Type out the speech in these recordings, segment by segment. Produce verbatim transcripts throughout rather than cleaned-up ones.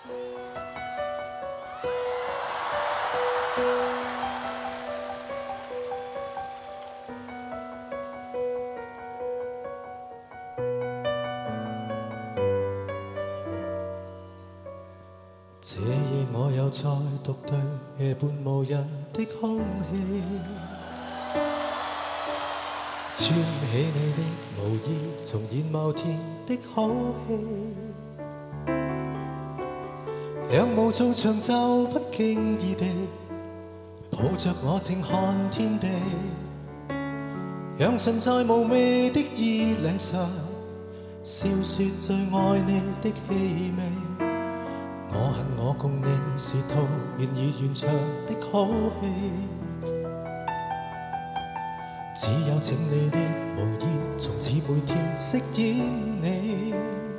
这夜我又再独对夜半无人的空气，穿起你的毛衣，重現某天的好戲。仰慕做長袖，不經意地抱着我靜看天地，讓唇在無味的衣領上，笑說最愛你的氣味。我恨我共你是套現已完場的好戲，只有請你的無意，從此每天飾演你。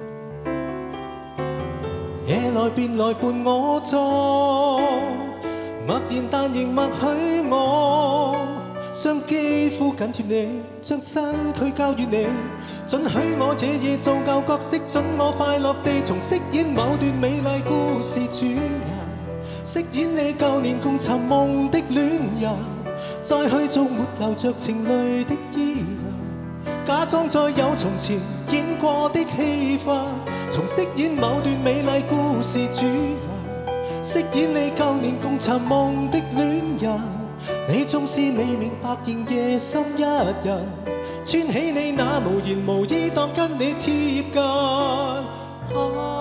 夜來便來伴我坐，默然但仍默許我，將肌膚緊貼你，將身軀交予你。准許我這夜做舊角色，准我快樂地從飾演某段美麗故事主人，飾演你舊年共尋夢的戀人，再去做沒流着情淚的伊人，假裝再有從前演過的戲份，從飾演某段美麗故事主人，飾演你舊年共尋夢的戀人，你縱是未明白仍夜深一人。穿起你那無言無意，當跟你貼近。啊